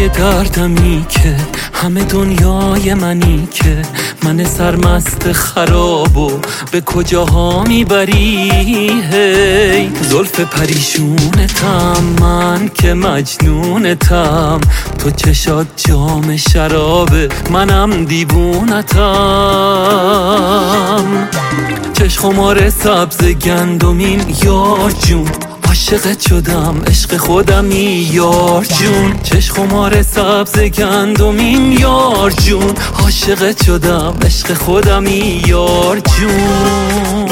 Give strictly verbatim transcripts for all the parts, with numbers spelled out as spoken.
همه دردمی که همه دنیای منی که من سرمست خرابو به کجاها میبری. هی زلف پریشونتم من که مجنونتم، تو چشات جام شرابه منم دیوونتم. چش خمار سبز گندمین یار جون، عاشقت شدم عشق خودمی یار جون. چش خمار سبز گندمین یار جون، عاشقت شدم عشق خودمی یار جون.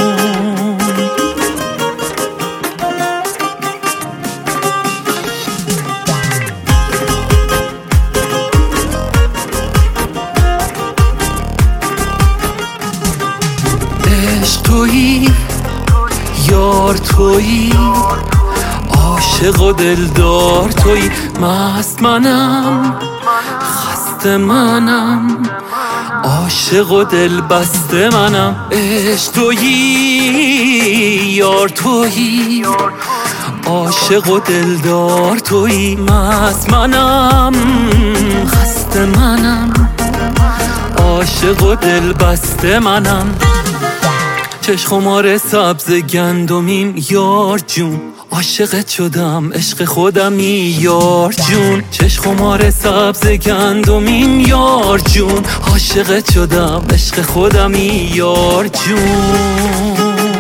عشق تویی یار تویی، عاشق و دلدار تویی، مست منم خسته منم، عاشق و دل بسته منم. عشق تویی یار تویی، عاشق و دلدار تویی، مست منم خسته منم، عاشق و دل بسته منم. چش خمار سبز گندمین یار جون، عاشقت شدم عشق خودمی یار جون. چش خمار سبز گندمین یار جون، عاشقت شدم عشق خودمی یار جون.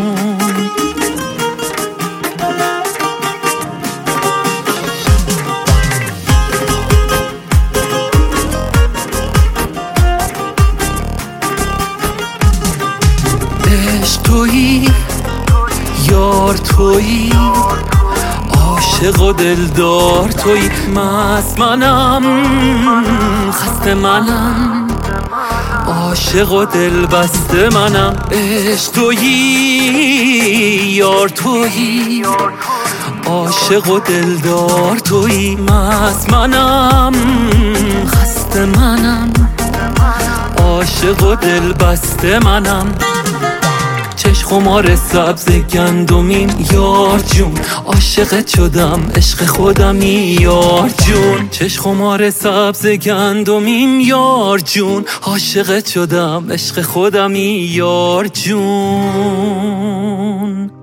عشق تویی یار تویی، عاشق و دلدار تویی، مست منم خسته منم، عاشق و دل بسته منم. عشق تویی یار تویی، عاشق و دلدار تویی، مست منم خسته منم، عاشق و دل بسته منم. چش خمار سبز گندمین یار جون، عاشقت شدم عشق خودمی یار جون. چش خمار سبز گندمین یار جون، عاشقت شدم عشق خودمی یار جون.